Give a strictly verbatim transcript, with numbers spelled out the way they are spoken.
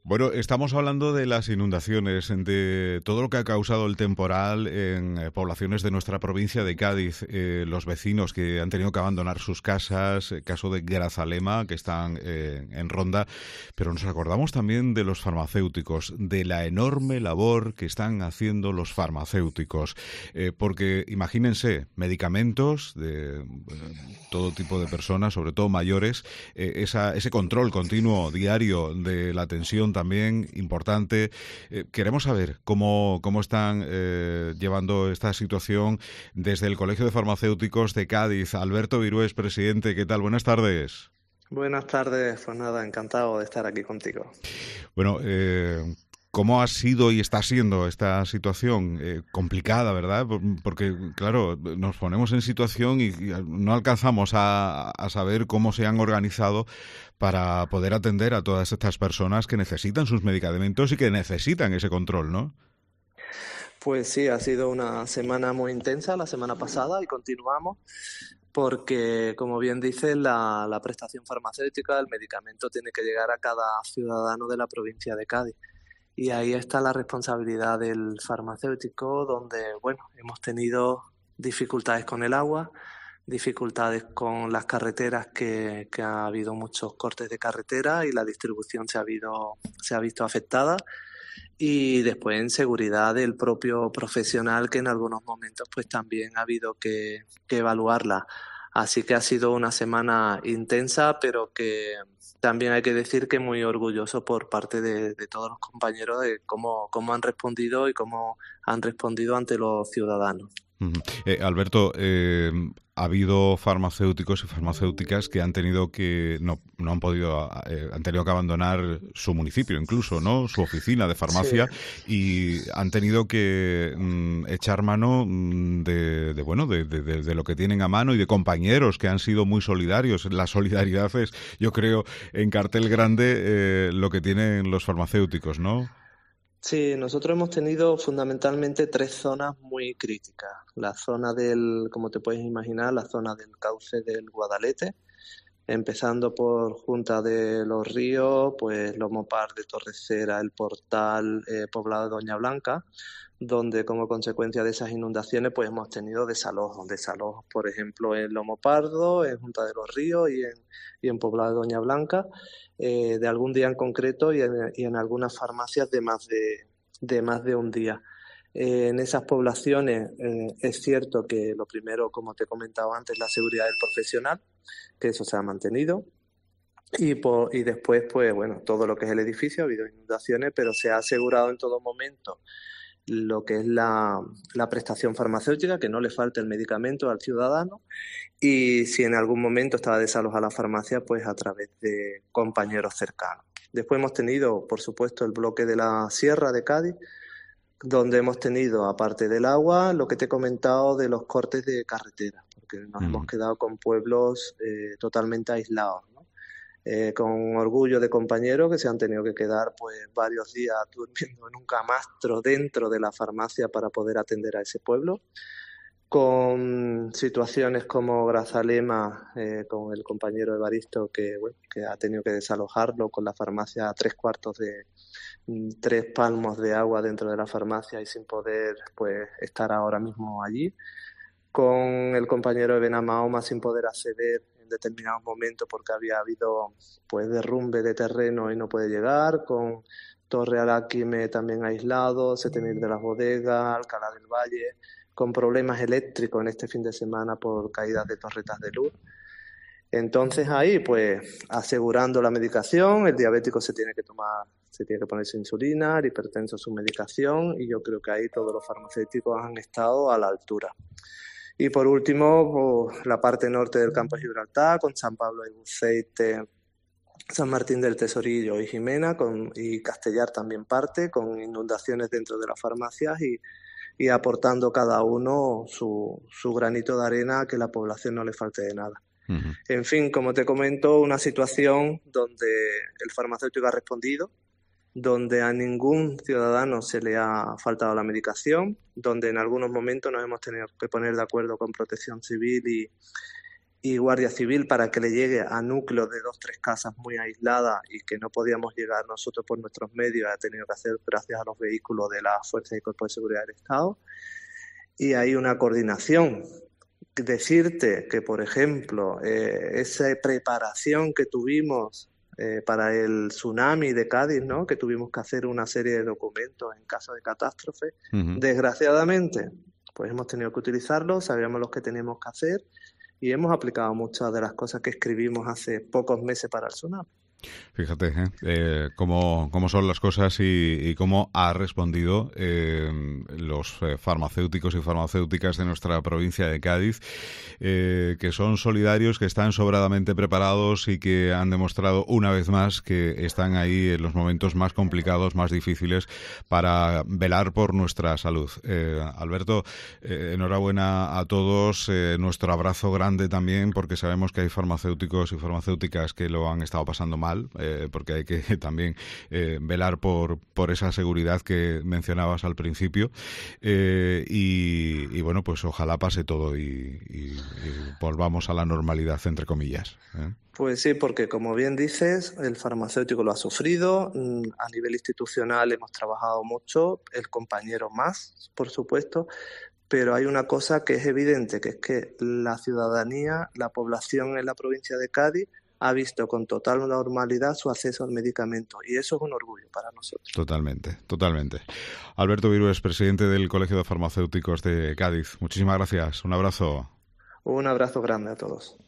Bueno, estamos hablando de las inundaciones, de todo lo que ha causado el temporal en eh, poblaciones de nuestra provincia de Cádiz, eh, los vecinos que han tenido que abandonar sus casas, el caso de Grazalema, que están eh, en Ronda, pero nos acordamos también de los farmacéuticos, de la enorme labor que están haciendo los farmacéuticos, eh, porque imagínense, medicamentos de eh, todo tipo de personas, sobre todo mayores, eh, esa, ese control continuo, diario de la tensión también importante. Eh, queremos saber cómo, cómo están eh, llevando esta situación desde el Colegio de Farmacéuticos de Cádiz. Alberto Virués, presidente, ¿qué tal? Buenas tardes. Buenas tardes, pues nada, encantado de estar aquí contigo. Bueno, eh, ¿cómo ha sido y está siendo esta situación? Eh, complicada, ¿verdad? Porque, claro, nos ponemos en situación y, y no alcanzamos a, a saber cómo se han organizado para poder atender a todas estas personas que necesitan sus medicamentos y que necesitan ese control, ¿no? Pues sí, ha sido una semana muy intensa la semana pasada y continuamos porque, como bien dices, la, la prestación farmacéutica, el medicamento tiene que llegar a cada ciudadano de la provincia de Cádiz. Y ahí está la responsabilidad del farmacéutico, donde, bueno, hemos tenido dificultades con el agua, dificultades con las carreteras, que, que ha habido muchos cortes de carretera y la distribución se ha, habido, se ha visto afectada. Y después en seguridad del propio profesional, que en algunos momentos pues también ha habido que, que evaluarla. Así que ha sido una semana intensa, pero que también hay que decir que muy orgulloso por parte de, de todos los compañeros de cómo, cómo han respondido y cómo han respondido ante los ciudadanos. Uh-huh. Eh, Alberto, eh, ha habido farmacéuticos y farmacéuticas que han tenido que no, no han podido eh, han tenido que abandonar su municipio, incluso, ¿no? Su oficina de Sí. farmacia, y han tenido que mm, echar mano mm, de, de bueno de, de, de, de lo que tienen a mano y de compañeros que han sido muy solidarios. La solidaridad es, yo creo, en cartel grande eh, lo que tienen los farmacéuticos, ¿no? Sí, nosotros hemos tenido fundamentalmente tres zonas muy críticas. La zona del, como te puedes imaginar, la zona del cauce del Guadalete, empezando por Junta de los Ríos, pues Lomopar de Torrecera, El Portal, eh, Poblado de Doña Blanca, donde como consecuencia de esas inundaciones pues hemos tenido desalojos, desalojos por ejemplo en Lomo Pardo, en Junta de los Ríos y en, y en Poblado de Doña Blanca, eh, de algún día en concreto y en, y en algunas farmacias de más de, de más de un día. Eh, en esas poblaciones eh, es cierto que lo primero, como te he comentado antes, la seguridad del profesional, que eso se ha mantenido. Y, por, y después, pues bueno, todo lo que es el edificio, ha habido inundaciones, pero se ha asegurado en todo momento lo que es la, la prestación farmacéutica, que no le falte el medicamento al ciudadano, y si en algún momento estaba desalojada la farmacia, pues a través de compañeros cercanos. Después hemos tenido, por supuesto, el bloque de la Sierra de Cádiz, donde hemos tenido, aparte del agua, lo que te he comentado de los cortes de carretera, porque nos Mm. hemos quedado con pueblos eh, totalmente aislados, ¿no? Eh, con orgullo de compañeros que se han tenido que quedar pues varios días durmiendo en un camastro dentro de la farmacia para poder atender a ese pueblo, con situaciones como Grazalema, eh, con el compañero Evaristo, que, bueno, que ha tenido que desalojarlo, con la farmacia a tres cuartos de tres palmos de agua dentro de la farmacia y sin poder pues estar ahora mismo allí, con el compañero de Benamahoma sin poder acceder en determinados momentos porque había habido pues derrumbe de terreno y no puede llegar, con Torre Aráquime también aislado, Setemil de las Bodegas, Alcalá del Valle, con problemas eléctricos en este fin de semana por caídas de torretas de luz. Entonces ahí, pues, asegurando la medicación, el diabético se tiene que tomar, se tiene que poner su insulina, el hipertenso su medicación, y yo creo que ahí todos los farmacéuticos han estado a la altura. Y por último, pues, la parte norte del campo de Gibraltar, con San Pablo de Buceite, San Martín del Tesorillo y Jimena, con, y Castellar también parte, con inundaciones dentro de las farmacias y, y aportando cada uno su, su granito de arena a que la población no le falte de nada. Uh-huh. En fin, como te comento, una situación donde el farmacéutico ha respondido, donde a ningún ciudadano se le ha faltado la medicación, donde en algunos momentos nos hemos tenido que poner de acuerdo con Protección Civil y, y Guardia Civil para que le llegue a núcleos de dos, tres casas muy aisladas y que no podíamos llegar nosotros por nuestros medios, ha tenido que hacer gracias a los vehículos de las Fuerzas y Cuerpos de Seguridad del Estado. Y hay una coordinación. Decirte que, por ejemplo, eh, esa preparación que tuvimos eh, para el tsunami de Cádiz, ¿no?, que tuvimos que hacer una serie de documentos en caso de catástrofe, uh-huh. Desgraciadamente, pues hemos tenido que utilizarlos, sabíamos lo que teníamos que hacer y hemos aplicado muchas de las cosas que escribimos hace pocos meses para el tsunami. Fíjate ¿eh? Eh, cómo, cómo son las cosas y, y cómo ha respondido eh, los farmacéuticos y farmacéuticas de nuestra provincia de Cádiz, eh, que son solidarios, que están sobradamente preparados y que han demostrado una vez más que están ahí en los momentos más complicados, más difíciles, para velar por nuestra salud. Eh, Alberto, eh, enhorabuena a todos, eh, nuestro abrazo grande también, porque sabemos que hay farmacéuticos y farmacéuticas que lo han estado pasando mal, Eh, porque hay que también eh, velar por, por esa seguridad que mencionabas al principio eh, y, y bueno, pues ojalá pase todo y, y, y volvamos a la normalidad, entre comillas, ¿eh? Pues sí, porque como bien dices, el farmacéutico lo ha sufrido, a nivel institucional hemos trabajado mucho, el compañero más, por supuesto, pero hay una cosa que es evidente, que es que la ciudadanía, la población en la provincia de Cádiz ha visto con total normalidad su acceso al medicamento y eso es un orgullo para nosotros. Totalmente, totalmente. Alberto Virués, presidente del Colegio de Farmacéuticos de Cádiz. Muchísimas gracias. Un abrazo. Un abrazo grande a todos.